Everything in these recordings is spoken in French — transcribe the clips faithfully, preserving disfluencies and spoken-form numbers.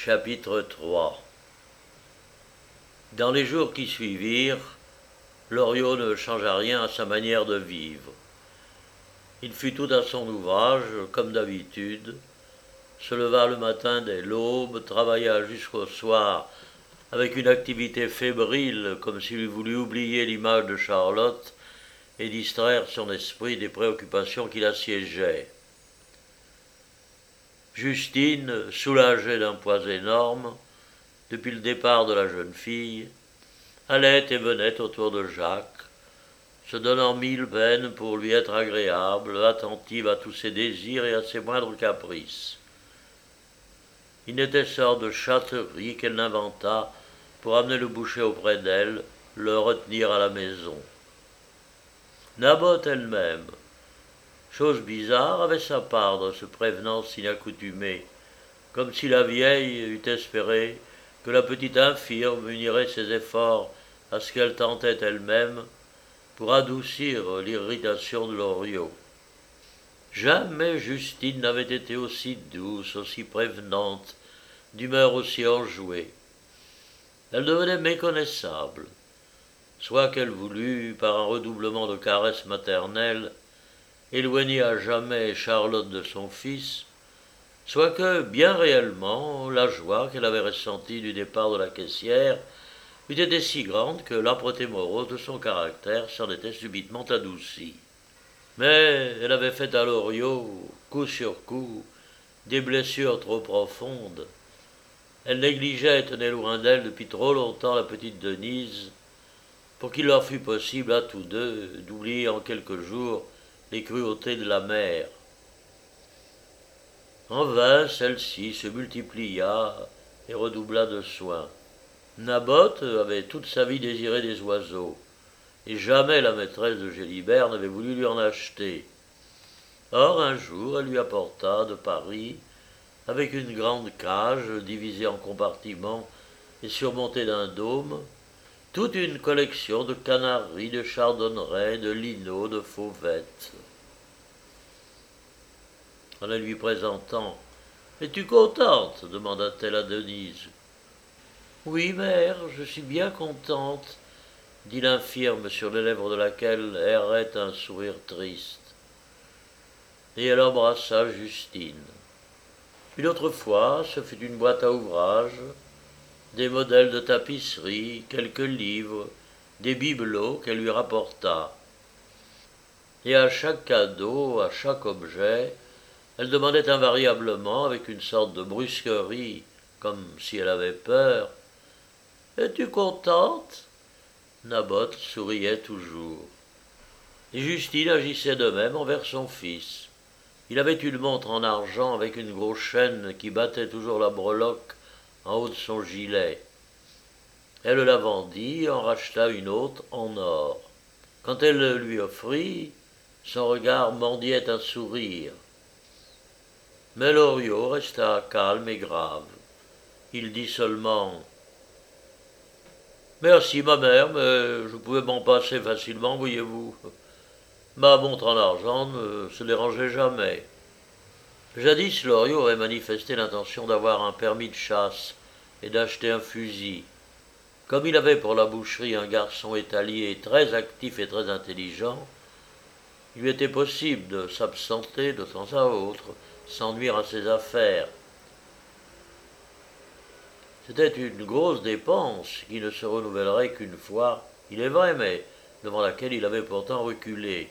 Chapitre trois. Dans les jours qui suivirent, Loriot ne changea rien à sa manière de vivre. Il fut tout à son ouvrage, comme d'habitude, se leva le matin dès l'aube, travailla jusqu'au soir avec une activité fébrile, comme s'il eût voulu oublier l'image de Charlotte et distraire son esprit des préoccupations qui l'assiégeaient. Justine, soulagée d'un poids énorme, depuis le départ de la jeune fille, allait et venait autour de Jacques, se donnant mille peines pour lui être agréable, attentive à tous ses désirs et à ses moindres caprices. Il n'était sorte de chatterie qu'elle n'inventa pour amener le boucher auprès d'elle, le retenir à la maison. Naboth elle-même, chose bizarre, avait sa part dans ce prévenance inaccoutumée, comme si la vieille eût espéré que la petite infirme unirait ses efforts à ce qu'elle tentait elle-même pour adoucir l'irritation de Loriot. Jamais Justine n'avait été aussi douce, aussi prévenante, d'humeur aussi enjouée. Elle devenait méconnaissable, soit qu'elle voulût, par un redoublement de caresses maternelles, éloigner à jamais Charlotte de son fils, soit que, bien réellement, la joie qu'elle avait ressentie du départ de la caissière eût été si grande que l'âpreté morose de son caractère s'en était subitement adoucie. Mais elle avait fait à Loriot, coup sur coup, des blessures trop profondes. Elle négligeait et tenait loin d'elle depuis trop longtemps la petite Denise, pour qu'il leur fût possible à tous deux d'oublier en quelques jours les cruautés de la mère. En vain, celle-ci se multiplia et redoubla de soins. Naboth avait toute sa vie désiré des oiseaux, et jamais la maîtresse de Gélibert n'avait voulu lui en acheter. Or, un jour, elle lui apporta de Paris, avec une grande cage divisée en compartiments et surmontée d'un dôme, toute une collection de canaris, de chardonnerets, de linots, de fauvettes. En la lui présentant, « Es-tu contente ?» demanda-t-elle à Denise. « Oui, mère, je suis bien contente, » dit l'infirme sur les lèvres de laquelle errait un sourire triste. Et elle embrassa Justine. Une autre fois, ce fut une boîte à ouvrage, des modèles de tapisserie, quelques livres, des bibelots qu'elle lui rapporta. Et à chaque cadeau, à chaque objet, elle demandait invariablement, avec une sorte de brusquerie, comme si elle avait peur, « Es-tu contente ?» Naboth souriait toujours. Et Justine agissait de même envers son fils. Il avait une montre en argent avec une grosse chaîne qui battait toujours la breloque en haut de son gilet. Elle la vendit et en racheta une autre en or. Quand elle le lui offrit, son regard mendiait un sourire. Mais Loriot resta calme et grave. Il dit seulement « Merci, ma mère, mais je pouvais m'en passer facilement, voyez-vous. Ma montre en argent ne se dérangeait jamais. » Jadis, Loriot avait manifesté l'intention d'avoir un permis de chasse et d'acheter un fusil. Comme il avait pour la boucherie un garçon étalier très actif et très intelligent, il lui était possible de s'absenter de temps à autre, sans nuire à ses affaires. C'était une grosse dépense qui ne se renouvellerait qu'une fois, il est vrai, mais devant laquelle il avait pourtant reculé.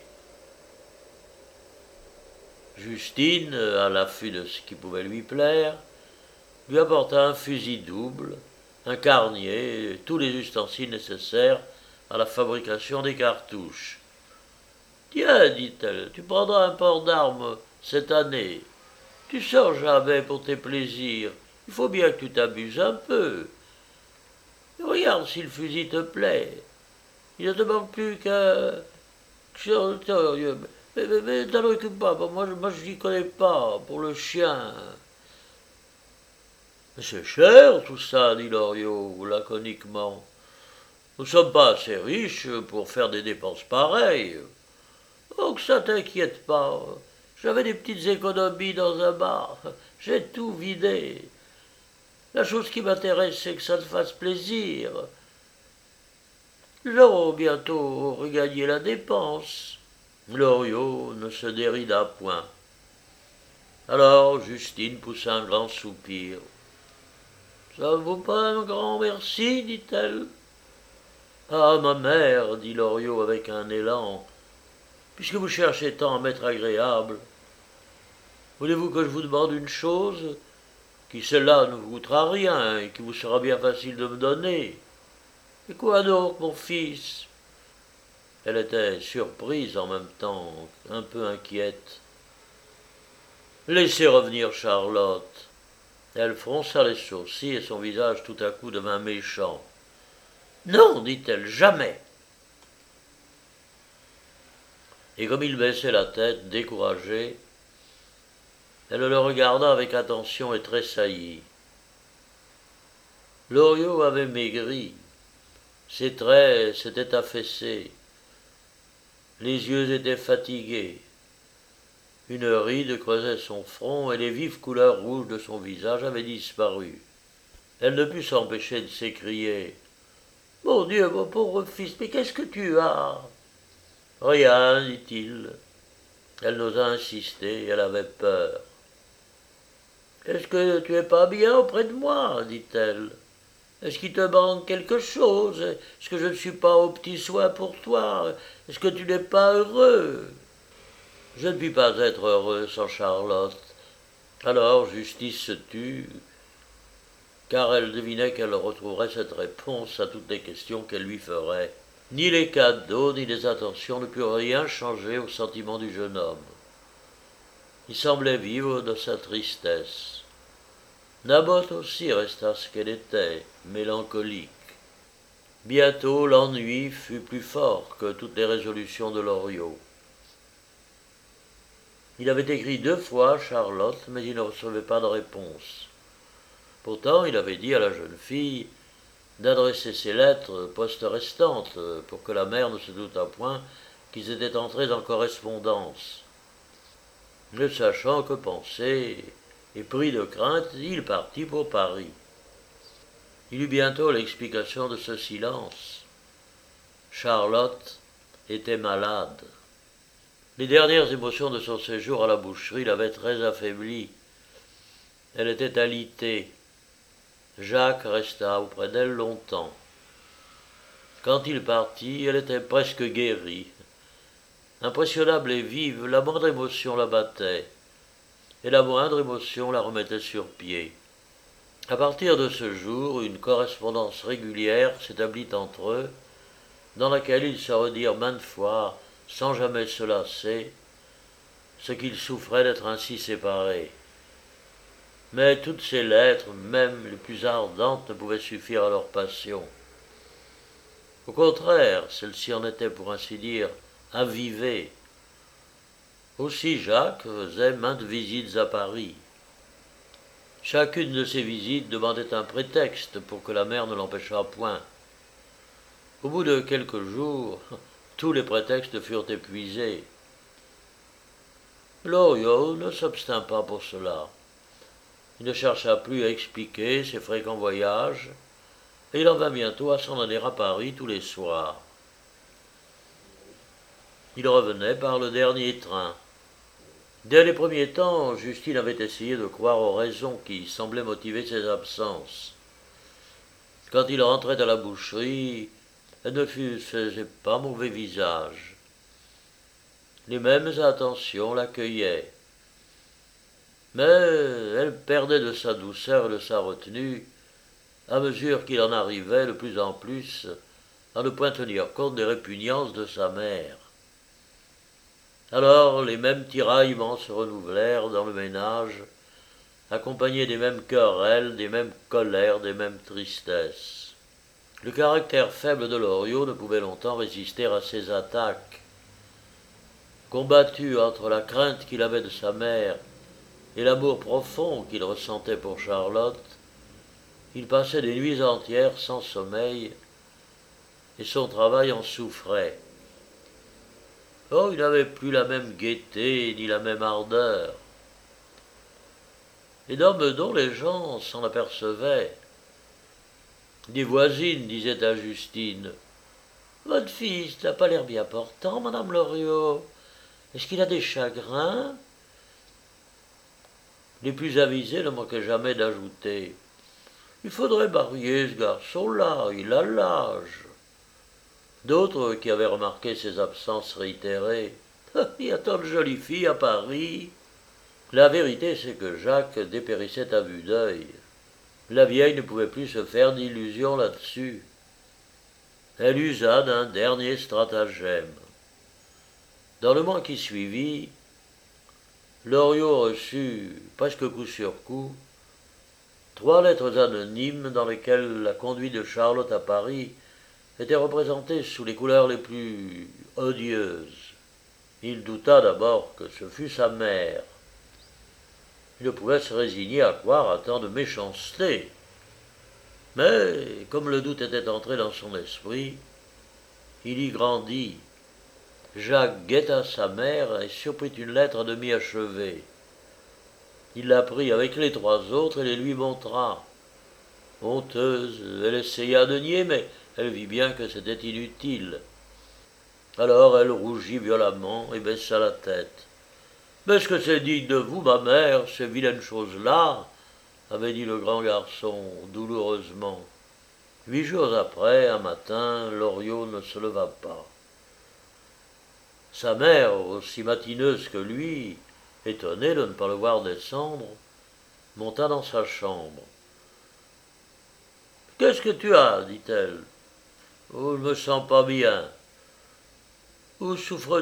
Justine, à l'affût de ce qui pouvait lui plaire, lui apporta un fusil double, un carnier et tous les ustensiles nécessaires à la fabrication des cartouches. « Tiens, dit-elle, tu prendras un port d'armes cette année. Tu sors jamais pour tes plaisirs. Il faut bien que tu t'amuses un peu. Regarde si le fusil te plaît. Il ne te manque plus qu'un... Mais, mais, mais t'en occupe pas, moi, moi je n'y connais pas, pour le chien. » « Mais c'est cher tout ça, dit Loriot, laconiquement. Nous ne sommes pas assez riches pour faire des dépenses pareilles. Oh, que ça t'inquiète pas. J'avais des petites économies dans un bar. J'ai tout vidé. La chose qui m'intéresse, c'est que ça te fasse plaisir. Nous aurons bientôt regagné la dépense. » Loriot ne se dérida point. Alors Justine poussa un grand soupir. « Ça ne vaut pas un grand merci, dit-elle. »« Ah, ma mère, dit Loriot avec un élan, puisque vous cherchez tant à m'être agréable, voulez-vous que je vous demande une chose qui, celle-là, ne vous coûtera rien et qui vous sera bien facile de me donner? » »« Et quoi donc, mon fils ?» Elle était surprise en même temps, un peu inquiète. « Laissez revenir Charlotte. » Elle fronça les sourcils et son visage tout à coup devint méchant. « Non, dit-elle, jamais. » Et comme il baissait la tête, découragé, elle le regarda avec attention et tressaillit. Loriot avait maigri, ses traits s'étaient affaissés, les yeux étaient fatigués, une ride creusait son front et les vives couleurs rouges de son visage avaient disparu. Elle ne put s'empêcher de s'écrier. « Mon Dieu, mon pauvre fils, mais qu'est-ce que tu as ?»« Rien, dit-il. » Elle n'osa insister, elle avait peur. « Est-ce que tu es pas bien auprès de moi ?» dit-elle. « Est-ce qu'il te manque quelque chose? Est-ce que je ne suis pas aux petits soins pour toi? Est-ce que tu n'es pas heureux ?» Je ne puis pas être heureux sans Charlotte. Alors Justice se tut, car elle devinait qu'elle retrouverait cette réponse à toutes les questions qu'elle lui ferait. Ni les cadeaux, ni les attentions ne purent rien changer au sentiment du jeune homme. Il semblait vivre de sa tristesse. Naboth aussi resta ce qu'elle était, mélancolique. Bientôt l'ennui fut plus fort que toutes les résolutions de Loriot. Il avait écrit deux fois à Charlotte, mais il ne recevait pas de réponse. Pourtant, il avait dit à la jeune fille d'adresser ses lettres poste restante pour que la mère ne se doutât point qu'ils étaient entrés en correspondance. Ne sachant que penser et pris de crainte, il partit pour Paris. Il eut bientôt l'explication de ce silence. Charlotte était malade. Les dernières émotions de son séjour à la boucherie l'avaient très affaiblie. Elle était alitée. Jacques resta auprès d'elle longtemps. Quand il partit, elle était presque guérie. Impressionnable et vive, la moindre émotion la battait, et la moindre émotion la remettait sur pied. À partir de ce jour, une correspondance régulière s'établit entre eux, dans laquelle ils se redirent maintes fois, sans jamais se lasser, ce qu'ils souffraient d'être ainsi séparés. Mais toutes ces lettres, même les plus ardentes, ne pouvaient suffire à leur passion. Au contraire, celle-ci en était, pour ainsi dire, avivée. Aussi Jacques faisait maintes visites à Paris. Chacune de ces visites demandait un prétexte pour que la mère ne l'empêchât point. Au bout de quelques jours, tous les prétextes furent épuisés. Loriot ne s'obstint pas pour cela. Il ne chercha plus à expliquer ses fréquents voyages, et il en vint bientôt à s'en aller à Paris tous les soirs. Il revenait par le dernier train. Dès les premiers temps, Justine avait essayé de croire aux raisons qui semblaient motiver ses absences. Quand il rentrait à la boucherie, elle ne faisait pas mauvais visage. Les mêmes attentions l'accueillaient. Mais elle perdait de sa douceur et de sa retenue à mesure qu'il en arrivait de plus en plus à ne point tenir compte des répugnances de sa mère. Alors les mêmes tiraillements se renouvelèrent dans le ménage, accompagnés des mêmes querelles, des mêmes colères, des mêmes tristesses. Le caractère faible de Loriot ne pouvait longtemps résister à ces attaques. Combattu entre la crainte qu'il avait de sa mère et l'amour profond qu'il ressentait pour Charlotte, il passait des nuits entières sans sommeil, et son travail en souffrait. Oh, il n'avait plus la même gaieté ni la même ardeur. et dans Meudon les gens s'en apercevaient. Des voisines disaient à Justine: « Votre fils n'a pas l'air bien portant, madame Loriot. Est-ce qu'il a des chagrins ?» Les plus avisés ne manquaient jamais d'ajouter: « Il faudrait marier ce garçon-là, il a l'âge. » D'autres, qui avaient remarqué ses absences réitérées: « Il y a tant de jolies filles à Paris. » La vérité, c'est que Jacques dépérissait à vue d'œil. La vieille ne pouvait plus se faire d'illusions là-dessus. Elle usa d'un dernier stratagème. Dans le mois qui suivit, Loriot reçut, presque coup sur coup, trois lettres anonymes dans lesquelles la conduite de Charlotte à Paris était représentée sous les couleurs les plus odieuses. Il douta d'abord que ce fût sa mère. Il ne pouvait se résigner à croire à tant de méchanceté. Mais, comme le doute était entré dans son esprit, il y grandit. Jacques guetta sa mère et surprit une lettre à demi achevée. Il la prit avec les trois autres et les lui montra. Honteuse, elle essaya de nier, mais elle vit bien que c'était inutile. Alors elle rougit violemment et baissa la tête. « Mais est-ce que c'est digne de vous, ma mère, ces vilaines choses-là » avait dit le grand garçon douloureusement. Huit jours après, un matin, Loriot ne se leva pas. Sa mère, aussi matineuse que lui, étonnée de ne pas le voir descendre, monta dans sa chambre. « Qu'est-ce que tu as ?» dit-elle. « Oh, je ne me sens pas bien. »« Où souffres-tu ?»«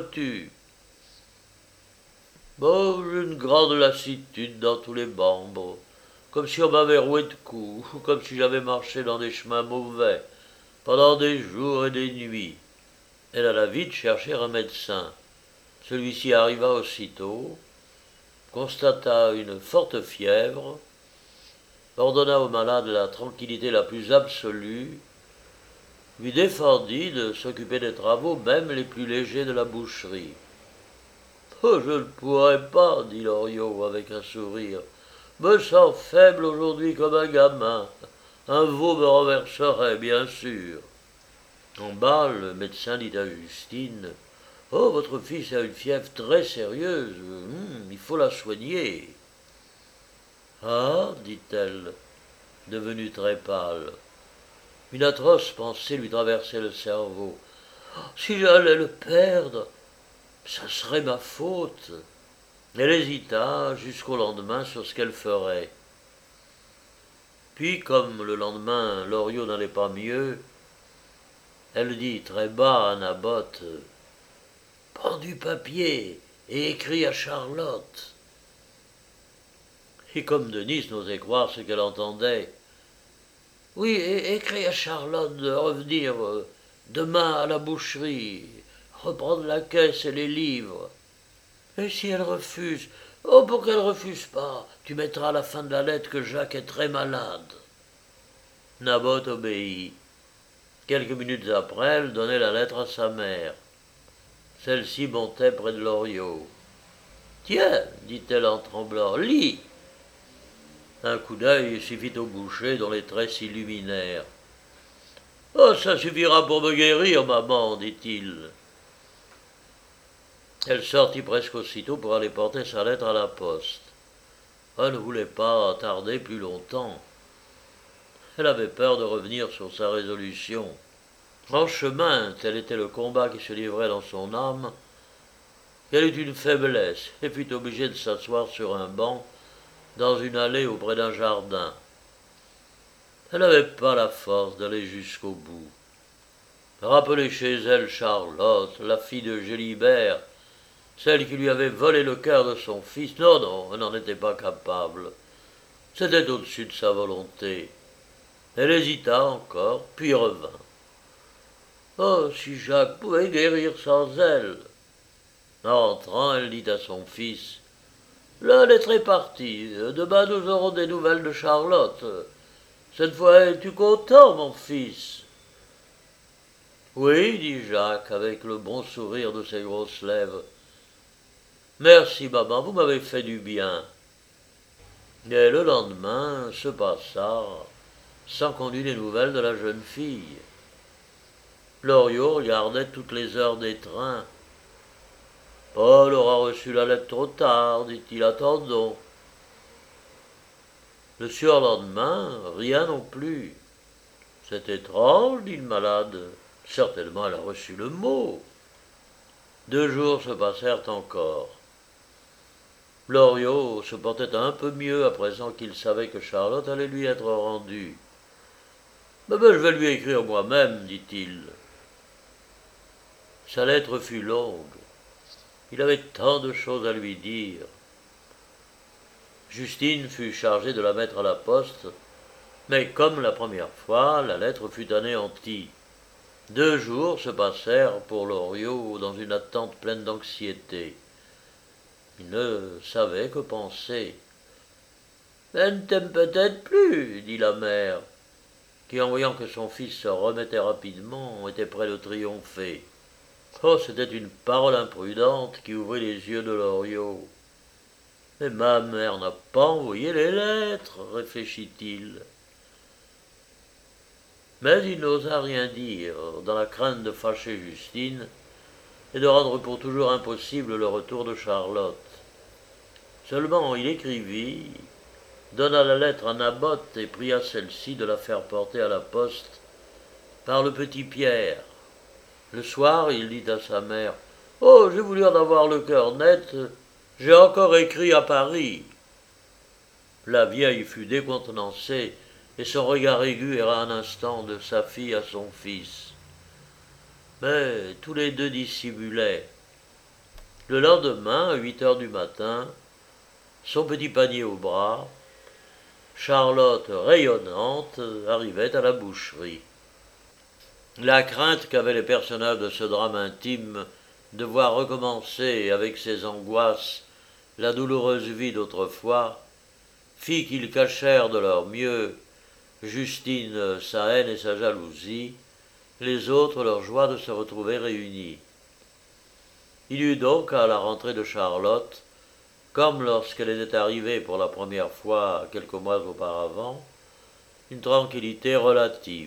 Bon, j'ai une grande lassitude dans tous les membres, comme si on m'avait roué de coups, ou comme si j'avais marché dans des chemins mauvais, pendant des jours et des nuits. » Elle alla vite chercher un médecin. Celui-ci arriva aussitôt, constata une forte fièvre, ordonna au malade la tranquillité la plus absolue, lui défendit de s'occuper des travaux, même les plus légers de la boucherie. « Oh, je ne pourrais pas, » dit Loriot avec un sourire. « Me sens faible aujourd'hui comme un gamin. Un veau me renverserait, bien sûr. » En bas, le médecin dit à Justine: « Oh, votre fils a une fièvre très sérieuse. Hum, il faut la soigner. »« Ah, dit-elle, devenue très pâle. Une atroce pensée lui traversait le cerveau. Oh, si j'allais le perdre, ça serait ma faute. » Elle hésita jusqu'au lendemain sur ce qu'elle ferait. Puis, comme le lendemain, Loriot n'allait pas mieux, elle dit très bas à Naboth: « Prends du papier et écris à Charlotte. » Et comme Denise n'osait croire ce qu'elle entendait: « Oui, écris à Charlotte de revenir euh, demain à la boucherie, reprendre la caisse et les livres. » Et si elle refuse? Oh, pour qu'elle refuse pas, tu mettras à la fin de la lettre que Jacques est très malade. Naboth obéit. Quelques minutes après, elle donnait la lettre à sa mère. Celle-ci montait près de Loriot. « Tiens, dit-elle en tremblant, lis !» Un coup d'œil suffit au boucher dont les traits s'illuminèrent. « Oh, ça suffira pour me guérir, maman, dit-il. » Elle sortit presque aussitôt pour aller porter sa lettre à la poste. Elle ne voulait pas tarder plus longtemps. Elle avait peur de revenir sur sa résolution. En chemin, tel était le combat qui se livrait dans son âme, qu'elle eut une faiblesse et fut obligée de s'asseoir sur un banc dans une allée auprès d'un jardin. Elle n'avait pas la force d'aller jusqu'au bout. Rappeler chez elle Charlotte, la fille de Gélibert, celle qui lui avait volé le cœur de son fils, non, non, elle n'en était pas capable. C'était au-dessus de sa volonté. Elle hésita encore, puis revint. Oh, si Jacques pouvait guérir sans elle. En rentrant, elle dit à son fils: « La lettre est partie. Demain, nous aurons des nouvelles de Charlotte. Cette fois, es-tu content, mon fils ?» « Oui, dit Jacques, avec le bon sourire de ses grosses lèvres. « Merci, maman, vous m'avez fait du bien. » Et le lendemain se passa sans qu'on eût des nouvelles de la jeune fille. Loriot regardait toutes les heures des trains. Paul aura reçu la lettre trop tard, dit-il, attendons. Le surlendemain, rien non plus. C'est étrange, dit le malade. Certainement elle a reçu le mot. Deux jours se passèrent encore. Loriot se portait un peu mieux à présent qu'il savait que Charlotte allait lui être rendue. Mais ben, je vais lui écrire moi-même, dit-il. Sa lettre fut longue. Il avait tant de choses à lui dire. Justine fut chargée de la mettre à la poste, mais comme la première fois, la lettre fut anéantie. Deux jours se passèrent pour Loriot dans une attente pleine d'anxiété. Il ne savait que penser. « Elle ne t'aime peut-être plus, dit la mère, qui, en voyant que son fils se remettait rapidement, était près de triompher. Oh, c'était une parole imprudente qui ouvrit les yeux de Loriot. « Mais ma mère n'a pas envoyé les lettres, réfléchit-il. Mais il n'osa rien dire, dans la crainte de fâcher Justine et de rendre pour toujours impossible le retour de Charlotte. Seulement il écrivit, donna la lettre à Naboth et pria celle-ci de la faire porter à la poste par le petit Pierre. Le soir, il dit à sa mère, « Oh, j'ai voulu en avoir le cœur net, j'ai encore écrit à Paris. » La vieille fut décontenancée, et son regard aigu erra un instant de sa fille à son fils. Mais tous les deux dissimulaient. Le lendemain, à huit heures du matin, son petit panier au bras, Charlotte, rayonnante, arrivait à la boucherie. La crainte qu'avaient les personnages de ce drame intime de voir recommencer avec ses angoisses la douloureuse vie d'autrefois fit qu'ils cachèrent de leur mieux, Justine sa haine et sa jalousie, les autres leur joie de se retrouver réunis. Il y eut donc à la rentrée de Charlotte, comme lorsqu'elle était arrivée pour la première fois quelques mois auparavant, une tranquillité relative.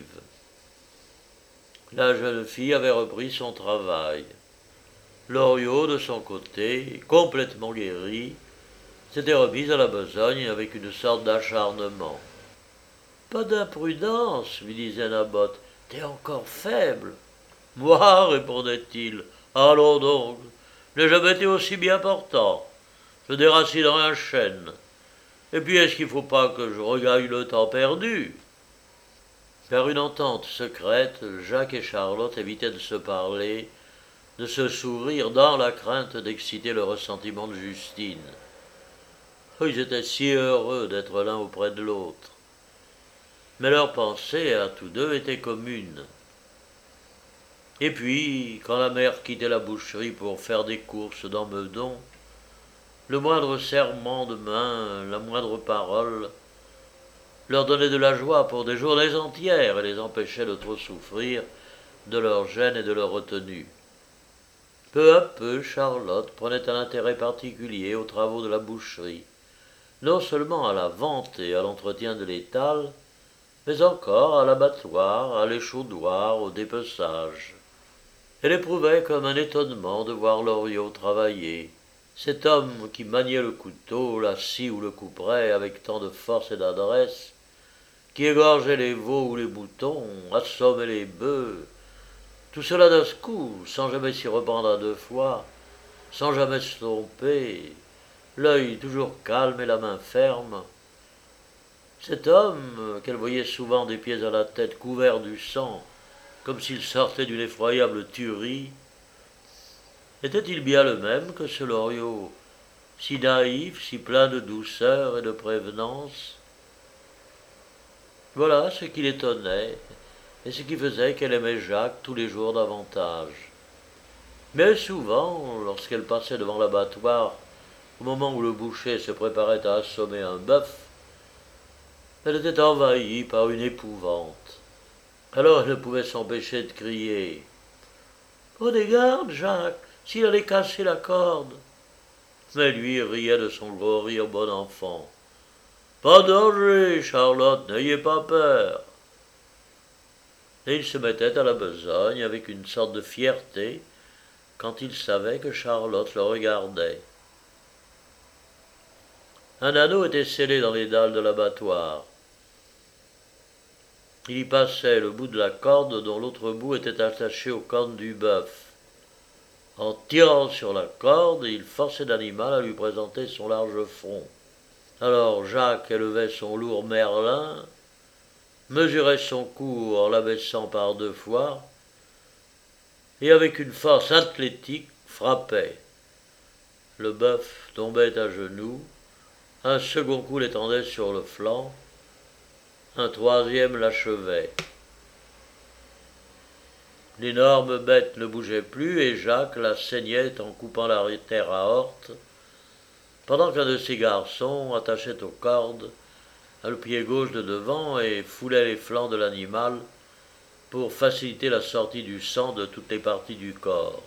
La jeune fille avait repris son travail. Loriot, de son côté, complètement guéri, s'était remis à la besogne avec une sorte d'acharnement. « Pas d'imprudence, lui disait Naboth, t'es encore faible. »« Moi, répondait-il, allons donc, je n'ai jamais été aussi bien portant. Je déracinerai un chêne. Et puis est-ce qu'il ne faut pas que je regagne le temps perdu ?» Par une entente secrète, Jacques et Charlotte évitaient de se parler, de se sourire dans la crainte d'exciter le ressentiment de Justine. Ils étaient si heureux d'être l'un auprès de l'autre. Mais leurs pensées à tous deux étaient communes. Et puis, quand la mère quittait la boucherie pour faire des courses dans Meudon, le moindre serrement de main, la moindre parole, leur donnait de la joie pour des journées entières et les empêchait de trop souffrir de leur gêne et de leur retenue. Peu à peu, Charlotte prenait un intérêt particulier aux travaux de la boucherie, non seulement à la vente et à l'entretien de l'étal, mais encore à l'abattoir, à l'échauddoir, au dépeçage. Elle éprouvait comme un étonnement de voir Loriot travailler, cet homme qui maniait le couteau, la scie ou le couperet avec tant de force et d'adresse, qui égorgeait les veaux ou les moutons, assommait les bœufs, tout cela d'un coup, sans jamais s'y reprendre à deux fois, sans jamais se tromper, l'œil toujours calme et la main ferme. Cet homme, qu'elle voyait souvent des pieds à la tête couvert du sang, comme s'il sortait d'une effroyable tuerie, était-il bien le même que ce Loriot, si naïf, si plein de douceur et de prévenance? Voilà ce qui l'étonnait, et ce qui faisait qu'elle aimait Jacques tous les jours davantage. Mais souvent, lorsqu'elle passait devant l'abattoir, au moment où le boucher se préparait à assommer un bœuf, elle était envahie par une épouvante. Alors elle ne pouvait s'empêcher de crier « Prenez garde, Jacques, s'il allait casser la corde !» Mais lui riait de son gros rire bon enfant. Pas de danger, Charlotte, n'ayez pas peur. Et il se mettait à la besogne avec une sorte de fierté quand il savait que Charlotte le regardait. Un anneau était scellé dans les dalles de l'abattoir. Il y passait le bout de la corde dont l'autre bout était attaché aux cornes du bœuf. En tirant sur la corde, il forçait l'animal à lui présenter son large front. Alors Jacques élevait son lourd merlin, mesurait son cou en l'abaissant par deux fois, et avec une force athlétique frappait. Le bœuf tombait à genoux, un second coup l'étendait sur le flanc, un troisième l'achevait. L'énorme bête ne bougeait plus et Jacques la saignait en coupant la terre à horte, pendant qu'un de ses garçons attachait aux cordes le pied gauche de devant et foulait les flancs de l'animal pour faciliter la sortie du sang de toutes les parties du corps.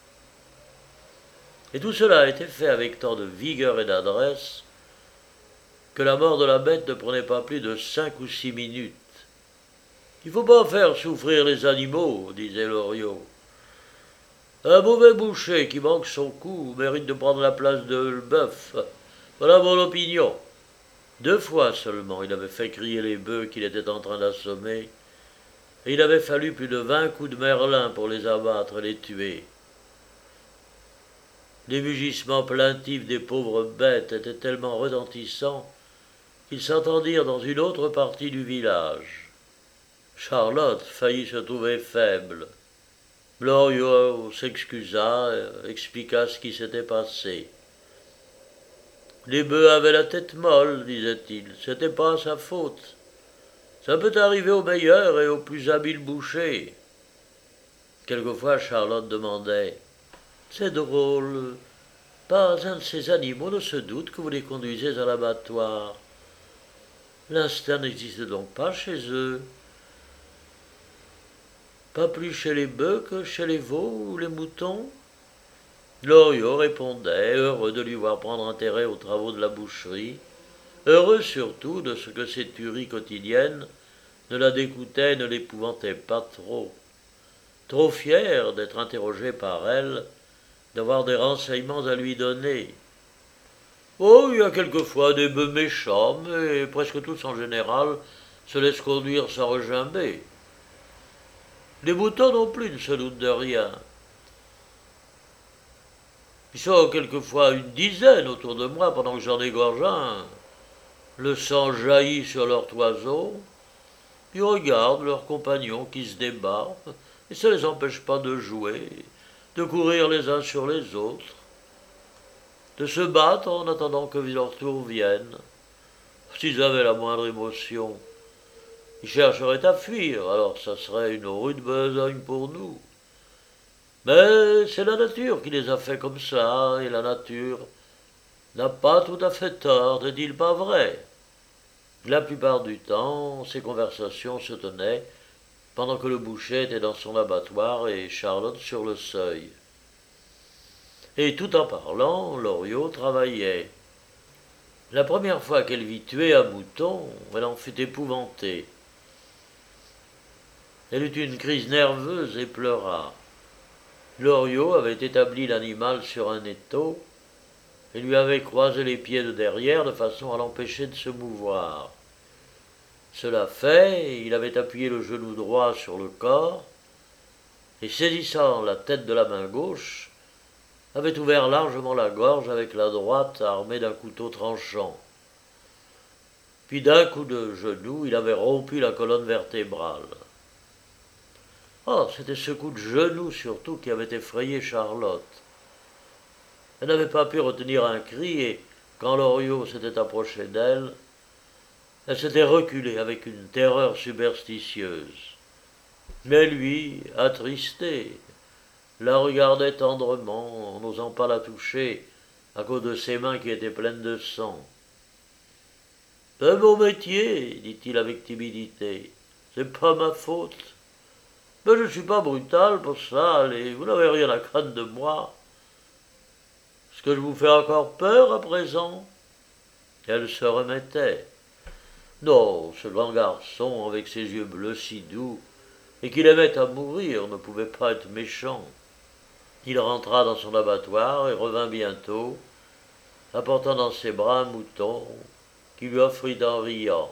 Et tout cela a été fait avec tant de vigueur et d'adresse que la mort de la bête ne prenait pas plus de cinq ou six minutes. « Il ne faut pas faire souffrir les animaux, » disait Loriot. « Un mauvais boucher qui manque son coup mérite de prendre la place de bœuf. Voilà mon opinion. » Deux fois seulement il avait fait crier les bœufs qu'il était en train d'assommer, et il avait fallu plus de vingt coups de merlin pour les abattre et les tuer. Les mugissements plaintifs des pauvres bêtes étaient tellement retentissants qu'ils s'entendirent dans une autre partie du village. Charlotte faillit se trouver faible. Loriot s'excusa, expliqua ce qui s'était passé. Les bœufs avaient la tête molle, disait-il, c'était pas sa faute. Ça peut arriver aux meilleurs et aux plus habiles bouchers. Quelquefois Charlotte demandait « C'est drôle, pas un de ces animaux ne se doute que vous les conduisez à l'abattoir. L'instinct n'existe donc pas chez eux. Pas plus chez les bœufs que chez les veaux ou les moutons ?» Loriot répondait, heureux de lui voir prendre intérêt aux travaux de la boucherie, heureux surtout de ce que ces tueries quotidiennes ne la dégoûtaient et ne l'épouvantaient pas trop, trop fier d'être interrogé par elle, d'avoir des renseignements à lui donner. Oh, il y a quelquefois des bœufs méchants, mais presque tous en général se laissent conduire sans regimber. Les moutons non plus ne se doutent de rien. Ils sont quelquefois une dizaine autour de moi pendant que j'en égorge un. Le sang jaillit sur leurs toisons. Ils regardent leurs compagnons qui se débattent, et ça ne les empêche pas de jouer, de courir les uns sur les autres, de se battre en attendant que leur tour vienne. S'ils avaient la moindre émotion, ils chercheraient à fuir, alors ça serait une rude besogne pour nous. Mais c'est la nature qui les a fait comme ça, et la nature n'a pas tout à fait tort, n'est-il pas vrai? La plupart du temps, ces conversations se tenaient pendant que le boucher était dans son abattoir et Charlotte sur le seuil. Et tout en parlant, Loriot travaillait. La première fois qu'elle vit tuer un mouton, elle en fut épouvantée. Elle eut une crise nerveuse et pleura. Loriot avait établi l'animal sur un étau et lui avait croisé les pieds de derrière de façon à l'empêcher de se mouvoir. Cela fait, il avait appuyé le genou droit sur le corps et, saisissant la tête de la main gauche, avait ouvert largement la gorge avec la droite armée d'un couteau tranchant. Puis d'un coup de genou, il avait rompu la colonne vertébrale. Oh, c'était ce coup de genou surtout qui avait effrayé Charlotte. Elle n'avait pas pu retenir un cri et, quand Loriot s'était approché d'elle, elle s'était reculée avec une terreur superstitieuse. Mais lui, attristé, la regardait tendrement, en n'osant pas la toucher à cause de ses mains qui étaient pleines de sang. « C'est mon métier, dit-il avec timidité. C'est pas ma faute. Mais je ne suis pas brutal pour ça, allez, vous n'avez rien à craindre de moi. Est-ce que je vous fais encore peur à présent ?» Elle se remettait. Non, ce grand garçon, avec ses yeux bleus si doux, et qu'il aimait à mourir, ne pouvait pas être méchant. Il rentra dans son abattoir et revint bientôt, apportant dans ses bras un mouton, qui lui offrit en riant.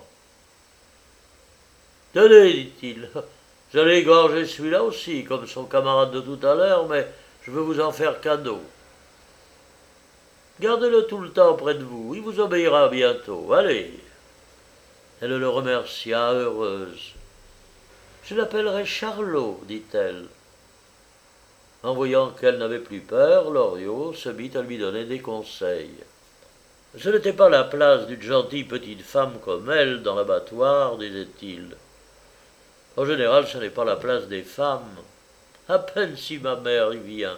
« Tenez, dit-il, j'allais égorger celui-là aussi, comme son camarade de tout à l'heure, mais je veux vous en faire cadeau. Gardez-le tout le temps près de vous, il vous obéira bientôt. Allez. » Elle le remercia, heureuse. « Je l'appellerai Charlot, dit-elle. » En voyant qu'elle n'avait plus peur, Loriot se mit à lui donner des conseils. Ce n'était pas la place d'une gentille petite femme comme elle dans l'abattoir, disait-il. En général, ce n'est pas la place des femmes. À peine si ma mère y vient.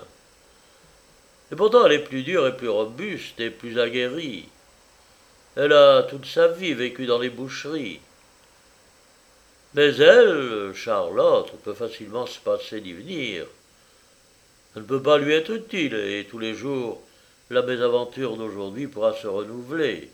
Et pourtant, elle est plus dure et plus robuste et plus aguerrie. Elle a toute sa vie vécu dans les boucheries. Mais elle, Charlotte, peut facilement se passer d'y venir. Elle ne peut pas lui être utile, et tous les jours, la mésaventure d'aujourd'hui pourra se renouveler.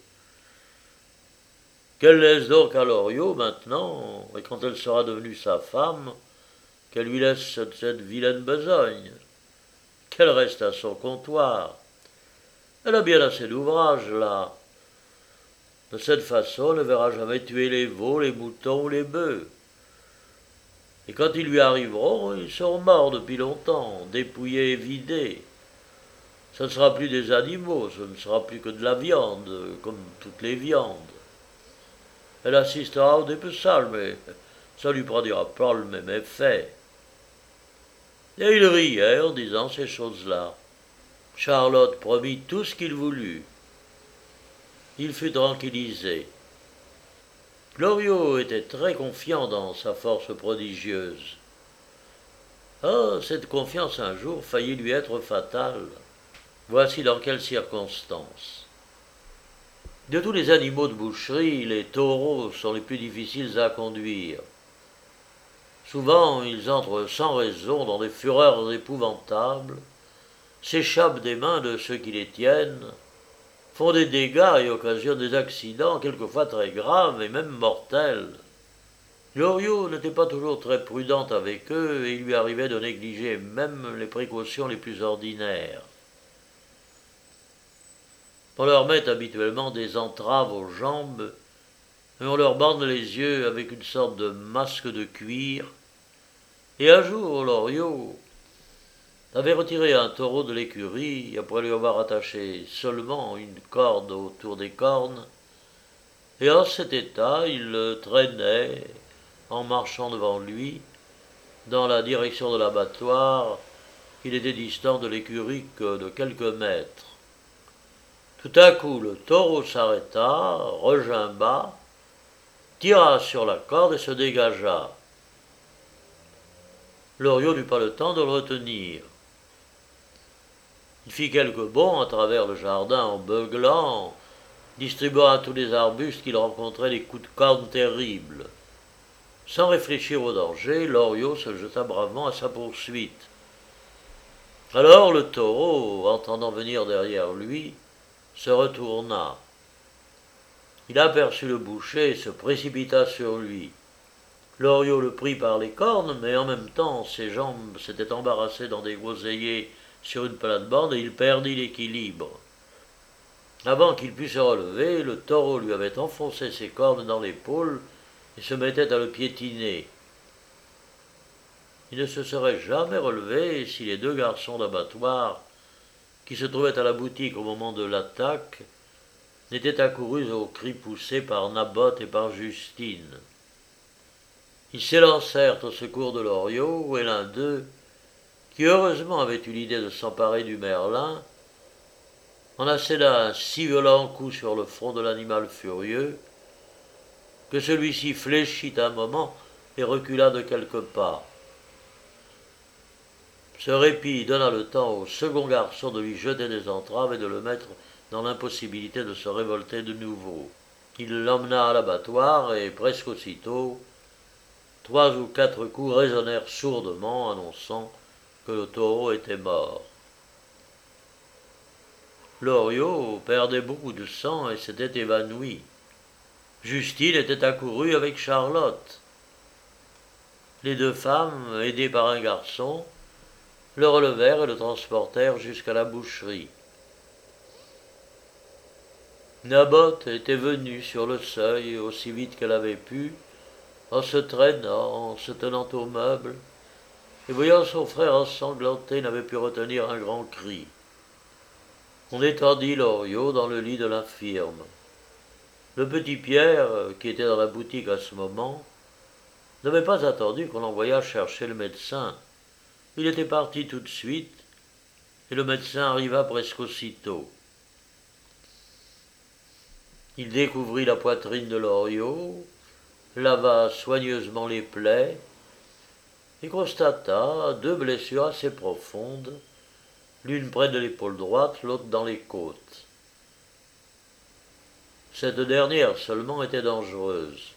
Qu'elle laisse donc à Loriot maintenant, et quand elle sera devenue sa femme, qu'elle lui laisse cette vilaine besogne, qu'elle reste à son comptoir. Elle a bien assez d'ouvrage, là. De cette façon, elle ne verra jamais tuer les veaux, les moutons ou les bœufs. Et quand ils lui arriveront, ils seront morts depuis longtemps, dépouillés et vidés. Ce ne sera plus des animaux, ce ne sera plus que de la viande, comme toutes les viandes. Elle assistera au dépeçage, mais ça ne lui produira pas le même effet. Et il riait en disant ces choses-là. Charlotte promit tout ce qu'il voulut. Il fut tranquillisé. Loriot était très confiant dans sa force prodigieuse. Ah, cette confiance un jour faillit lui être fatale. Voici dans quelles circonstances. De tous les animaux de boucherie, les taureaux sont les plus difficiles à conduire. Souvent, ils entrent sans raison dans des fureurs épouvantables, s'échappent des mains de ceux qui les tiennent, font des dégâts et occasionnent des accidents quelquefois très graves et même mortels. Loriot n'était pas toujours très prudent avec eux et il lui arrivait de négliger même les précautions les plus ordinaires. On leur met habituellement des entraves aux jambes et on leur bande les yeux avec une sorte de masque de cuir. Et un jour, Loriot avait retiré un taureau de l'écurie après lui avoir attaché seulement une corde autour des cornes, et en cet état, il le traînait, en marchant devant lui, dans la direction de l'abattoir. Il était distant de l'écurie que de quelques mètres. Tout à coup, le taureau s'arrêta, regimba, tira sur la corde et se dégagea. Loriot n'eut pas le temps de le retenir. Il fit quelques bonds à travers le jardin en beuglant, distribuant à tous les arbustes qu'il rencontrait des coups de corne terribles. Sans réfléchir au danger, Loriot se jeta bravement à sa poursuite. Alors le taureau, entendant venir derrière lui, se retourna. Il aperçut le boucher et se précipita sur lui. Loriot le prit par les cornes, mais en même temps ses jambes s'étaient embarrassées dans des groseilliers sur une plate-bande et il perdit l'équilibre. Avant qu'il pût se relever, le taureau lui avait enfoncé ses cornes dans l'épaule et se mettait à le piétiner. Il ne se serait jamais relevé si les deux garçons d'abattoir, qui se trouvaient à la boutique au moment de l'attaque, n'étaient accourus aux cris poussés par Naboth et par Justine. Ils s'élancèrent au secours de Loriot, et l'un d'eux, qui heureusement avait eu l'idée de s'emparer du merlin, en asséda un si violent coup sur le front de l'animal furieux, que celui-ci fléchit un moment et recula de quelques pas. Ce répit donna le temps au second garçon de lui jeter des entraves et de le mettre dans l'impossibilité de se révolter de nouveau. Il l'emmena à l'abattoir et, presque aussitôt, trois ou quatre coups résonnèrent sourdement, annonçant que le taureau était mort. Loriot perdait beaucoup de sang et s'était évanoui. Justine était accourue avec Charlotte. Les deux femmes, aidées par un garçon, le relevèrent et le transportèrent jusqu'à la boucherie. Naboth était venue sur le seuil aussi vite qu'elle avait pu, en se traînant, en se tenant aux meubles, et voyant son frère ensanglanté, n'avait pu retenir un grand cri. On étendit Loriot dans le lit de l'infirme. Le petit Pierre, qui était dans la boutique à ce moment, n'avait pas attendu qu'on envoyât chercher le médecin. Il était parti tout de suite, et le médecin arriva presque aussitôt. Il découvrit la poitrine de Loriot, lava soigneusement les plaies, et constata deux blessures assez profondes, l'une près de l'épaule droite, l'autre dans les côtes. Cette dernière seulement était dangereuse.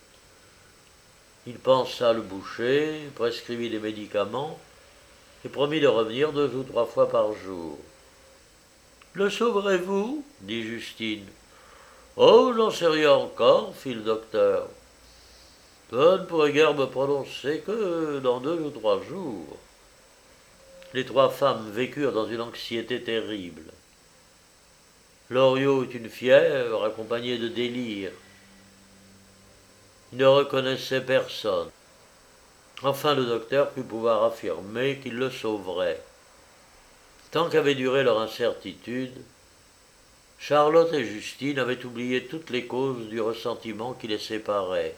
Il pensa le boucher, prescrivit des médicaments, et promit de revenir deux ou trois fois par jour. « Le sauverez-vous » dit Justine. « Oh, j'en sais rien encore, fit le docteur. Je ne pourrais guère me prononcer que dans deux ou trois jours. » Les trois femmes vécurent dans une anxiété terrible. Loriot eut une fièvre accompagnée de délire. Il ne reconnaissait personne. Enfin, le docteur crut pouvoir affirmer qu'il le sauverait. Tant qu'avait duré leur incertitude, Charlotte et Justine avaient oublié toutes les causes du ressentiment qui les séparait.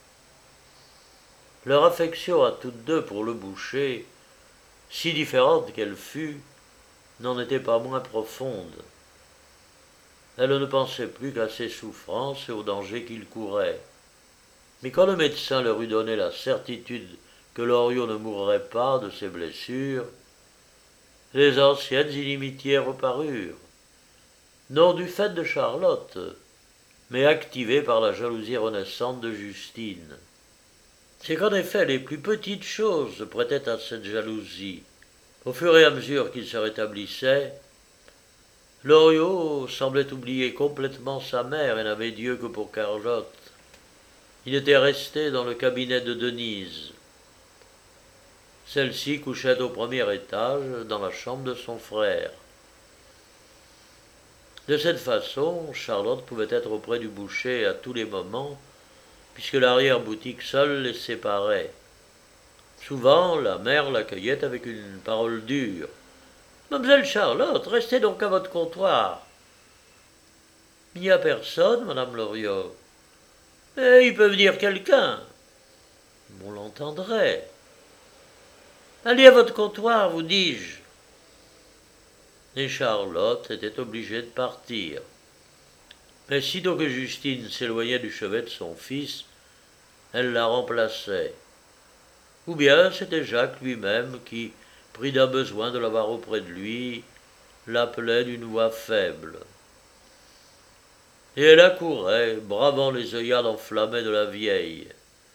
Leur affection à toutes deux pour le boucher, si différente qu'elle fût, n'en était pas moins profonde. Elles ne pensaient plus qu'à ses souffrances et aux dangers qu'il courait. Mais quand le médecin leur eut donné la certitude que Loriot ne mourrait pas de ses blessures, les anciennes inimitiés reparurent, non du fait de Charlotte, mais activées par la jalousie renaissante de Justine. C'est qu'en effet les plus petites choses se prêtaient à cette jalousie. Au fur et à mesure qu'il se rétablissait, Loriot semblait oublier complètement sa mère et n'avait Dieu que pour Carlotte. Il était resté dans le cabinet de Denise. Celle-ci couchait au premier étage, dans la chambre de son frère. De cette façon, Charlotte pouvait être auprès du boucher à tous les moments, puisque l'arrière-boutique seule les séparait. Souvent, la mère l'accueillait avec une parole dure. « Mademoiselle Charlotte, restez donc à votre comptoir. »« Il n'y a personne, madame Loriot. »« Mais il peut venir quelqu'un. »« On l'entendrait. »« Allez à votre comptoir, vous dis-je. » Et Charlotte était obligée de partir. Mais sitôt que Justine s'éloignait du chevet de son fils, elle la remplaçait. Ou bien c'était Jacques lui-même qui, pris d'un besoin de l'avoir auprès de lui, l'appelait d'une voix faible. Et elle accourait, bravant les œillades enflammées de la vieille.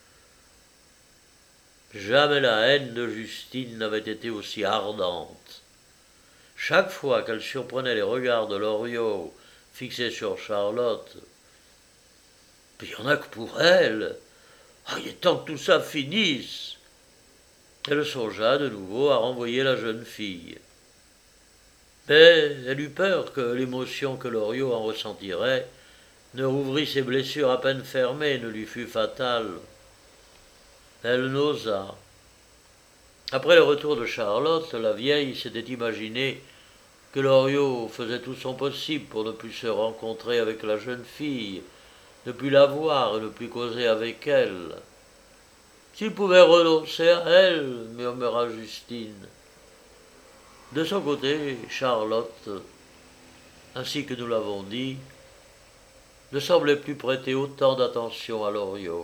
Jamais la haine de Justine n'avait été aussi ardente. Chaque fois qu'elle surprenait les regards de Loriot fixés sur Charlotte, « Il y en a que pour elle. Ah, il est temps que tout ça finisse. » Elle songea de nouveau à renvoyer la jeune fille. Mais elle eut peur que l'émotion que Loriot en ressentirait ne rouvrît ses blessures à peine fermées et ne lui fût fatale. Elle n'osa. Après le retour de Charlotte, la vieille s'était imaginé que Loriot faisait tout son possible pour ne plus se rencontrer avec la jeune fille, ne plus la voir et ne plus causer avec elle. S'il pouvait renoncer à elle, murmura Justine. De son côté, Charlotte, ainsi que nous l'avons dit, ne semblait plus prêter autant d'attention à Loriot.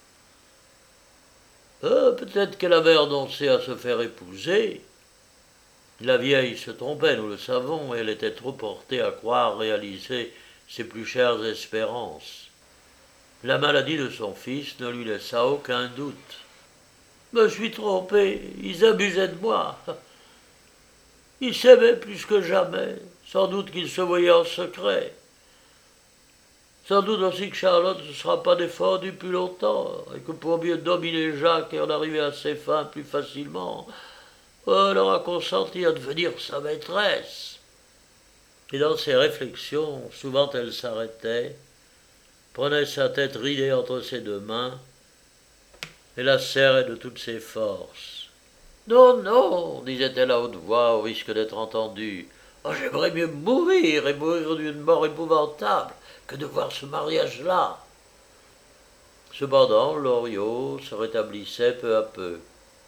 Euh, peut-être qu'elle avait renoncé à se faire épouser. La vieille se trompait, nous le savons, et elle était trop portée à croire réaliser ses plus chères espérances. La maladie de son fils ne lui laissa aucun doute. « Me suis trompé, ils abusaient de moi. Ils s'aimaient plus que jamais, sans doute qu'ils se voyaient en secret. Sans doute aussi que Charlotte ne sera pas défendue plus longtemps, et que pour mieux dominer Jacques et en arriver à ses fins plus facilement, elle aura consenti à devenir sa maîtresse. Et dans ses réflexions, souvent elle s'arrêtait, prenait sa tête ridée entre ses deux mains, et la serrait de toutes ses forces. Non, non, disait-elle à haute voix, au risque d'être entendue. Oh, j'aimerais mieux mourir, et mourir d'une mort épouvantable, que de voir ce mariage-là. Cependant, Loriot se rétablissait peu à peu.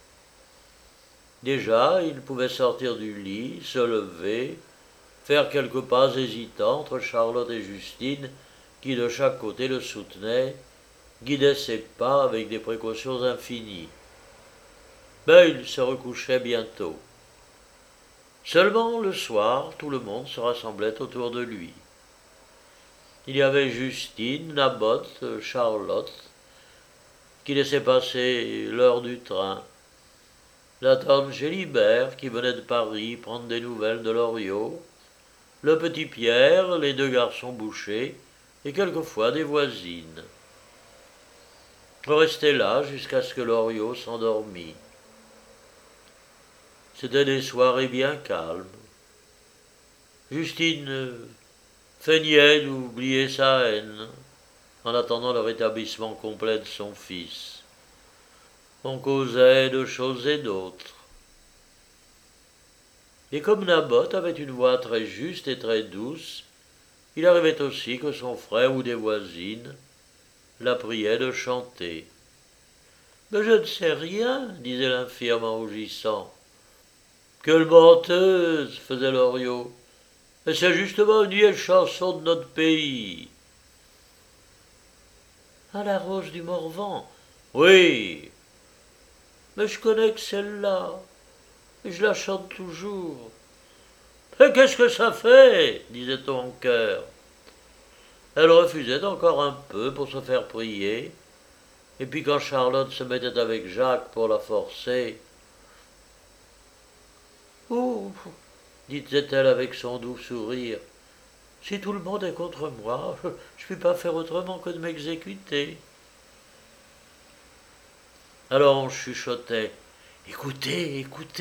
Déjà, il pouvait sortir du lit, se lever, faire quelques pas hésitants entre Charlotte et Justine, qui de chaque côté le soutenaient, guidaient ses pas avec des précautions infinies. Mais il se recouchait bientôt. Seulement le soir, tout le monde se rassemblait autour de lui. Il y avait Justine, Naboth, Charlotte, qui laissait passer l'heure du train, la tante Gélibert, qui venait de Paris prendre des nouvelles de Loriot, le petit Pierre, les deux garçons bouchés, et quelquefois des voisines. On restait là jusqu'à ce que Loriot s'endormît. C'étaient des soirées bien calmes. Justine feignait d'oublier sa haine en attendant le rétablissement complet de son fils. On causait de choses et d'autres. Et comme Naboth avait une voix très juste et très douce, il arrivait aussi que son frère ou des voisines la priaient de chanter. « Mais je ne sais rien, disait l'infirme en rougissant. « Quelle menteuse, faisait Loriot. Et c'est justement une vieille chanson de notre pays. »« À la rose du Morvan. »« Oui. Mais je connais que celle-là, et je la chante toujours. »« Mais qu'est-ce que ça fait ?» disait-on en chœur. Elle refusait encore un peu pour se faire prier, et puis quand Charlotte se mettait avec Jacques pour la forcer, « Oh, disait-elle avec son doux sourire, si tout le monde est contre moi, je ne puis pas faire autrement que de m'exécuter. » Alors on chuchotait, « Écoutez, écoutez !»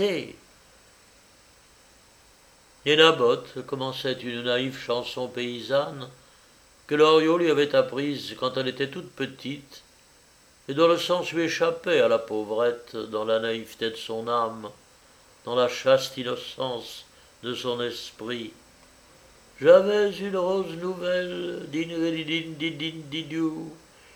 Et Naboth commençait une naïve chanson paysanne que Loriot lui avait apprise quand elle était toute petite, et dont le sens lui échappait à la pauvrette dans la naïveté de son âme, dans la chaste innocence de son esprit. J'avais une rose nouvelle, din din din din didiou,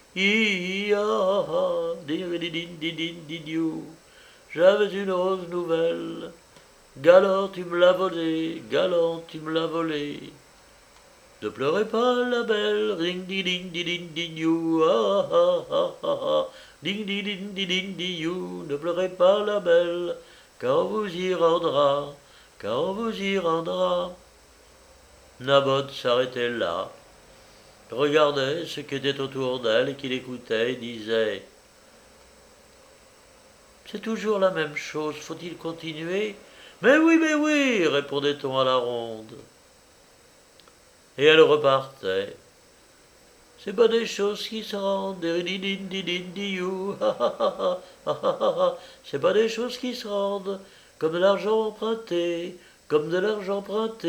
i-a, din din din didiou. J'avais une rose nouvelle, galant tu me l'as volée, galant tu me l'as volée. Ne pleurez pas la belle, ring di ding di ding di you, ah ah ah ah ah, ding di ding di ding di you. Ne pleurez pas la belle, quand vous y rendra, quand vous y rendra. Naboth s'arrêtait là, regardait ce qui était autour d'elle et qui l'écoutait et disait « C'est toujours la même chose, faut-il continuer ?»« Mais oui, mais oui, répondait-on à la ronde. Et elle repartait. « C'est pas des choses qui se rendent, c'est pas des choses qui se rendent, comme de l'argent emprunté, comme de l'argent emprunté. »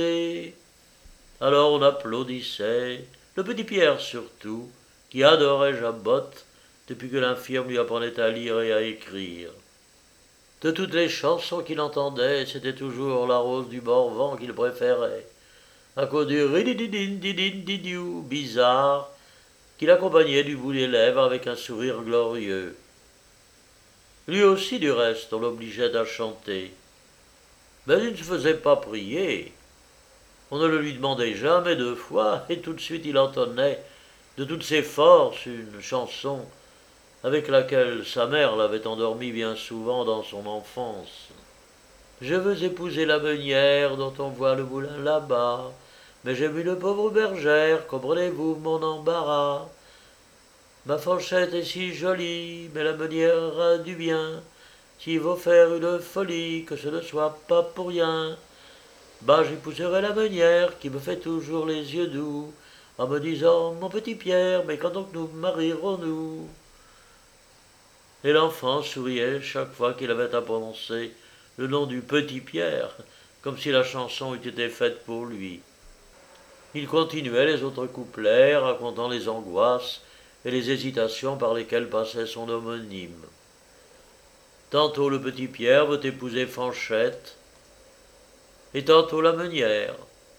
Alors on applaudissait, le petit Pierre surtout, qui adorait Jabotte depuis que l'infirme lui apprenait à lire et à écrire. De toutes les chansons qu'il entendait, c'était toujours la rose du Morvan qu'il préférait, à cause du ridididin bizarre qu'il accompagnait du bout des lèvres avec un sourire glorieux. Lui aussi, du reste, on l'obligeait à chanter. Mais il ne se faisait pas prier. On ne le lui demandait jamais deux fois, et tout de suite il entonnait de toutes ses forces une chanson avec laquelle sa mère l'avait endormi bien souvent dans son enfance. « Je veux épouser la meunière dont on voit le moulin là-bas, mais j'ai vu une pauvre bergère, comprenez-vous mon embarras. Ma fanchette est si jolie, mais la meunière a du bien, s'il faut faire une folie, que ce ne soit pas pour rien. Bah, j'épouserai la meunière qui me fait toujours les yeux doux. en me disant « Mon petit Pierre, mais quand donc nous marierons-nous » Et l'enfant souriait chaque fois qu'il avait à prononcer le nom du petit Pierre, comme si la chanson eût été faite pour lui. Il continuait les autres couplets, racontant les angoisses et les hésitations par lesquelles passait son homonyme. Tantôt le petit Pierre veut épouser Fanchette, et tantôt la meunière.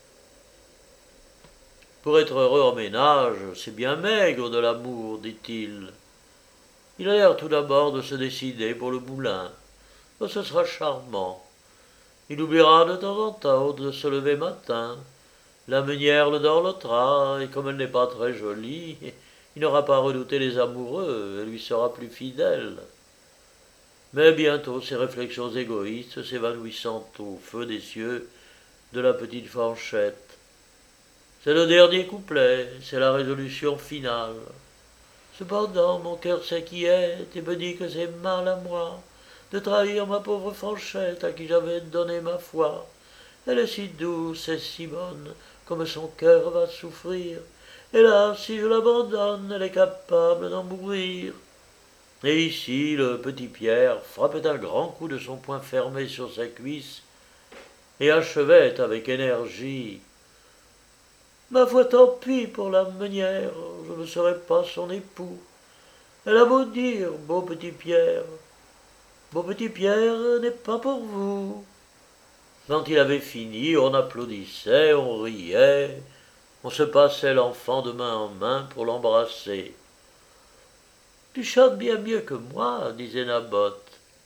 Pour être heureux en ménage, c'est bien maigre de l'amour, dit-il. Il a l'air tout d'abord de se décider pour le moulin. Oh, ce sera charmant. Il oubliera de temps en temps de se lever matin. La meunière le dorlotera, et comme elle n'est pas très jolie, il n'aura pas redouté les amoureux, elle lui sera plus fidèle. Mais bientôt ces réflexions égoïstes s'évanouissant au feu des cieux de la petite Fanchette. C'est le dernier couplet, c'est la résolution finale. Cependant, mon cœur s'inquiète et me dit que c'est mal à moi de trahir ma pauvre Fanchette à qui j'avais donné ma foi. Elle est si douce et si bonne, comme son cœur va souffrir. Et là, si je l'abandonne, elle est capable d'en mourir. Et ici, le petit Pierre frappait un grand coup de son poing fermé sur sa cuisse et achevait avec énergie. Ma foi, tant pis pour la meunière, je ne serai pas son époux. Elle a beau dire, beau petit Pierre, beau petit Pierre n'est pas pour vous. Quand il avait fini, on applaudissait, on riait, on se passait l'enfant de main en main pour l'embrasser. Tu chantes bien mieux que moi, disait Naboth.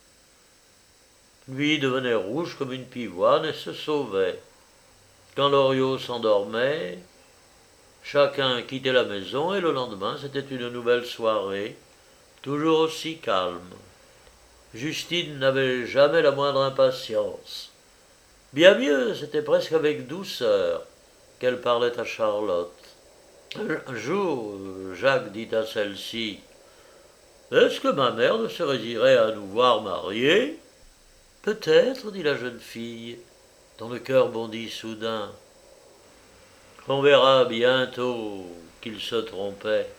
Lui devenait rouge comme une pivoine et se sauvait. Quand Loriot s'endormait, chacun quittait la maison et le lendemain c'était une nouvelle soirée, toujours aussi calme. Justine n'avait jamais la moindre impatience. Bien mieux, c'était presque avec douceur qu'elle parlait à Charlotte. Un jour, Jacques dit à celle-ci « Est-ce que ma mère ne se résirait à nous voir mariés ?» « Peut-être, dit la jeune fille, dont le cœur bondit soudain. On verra bientôt qu'il se trompait.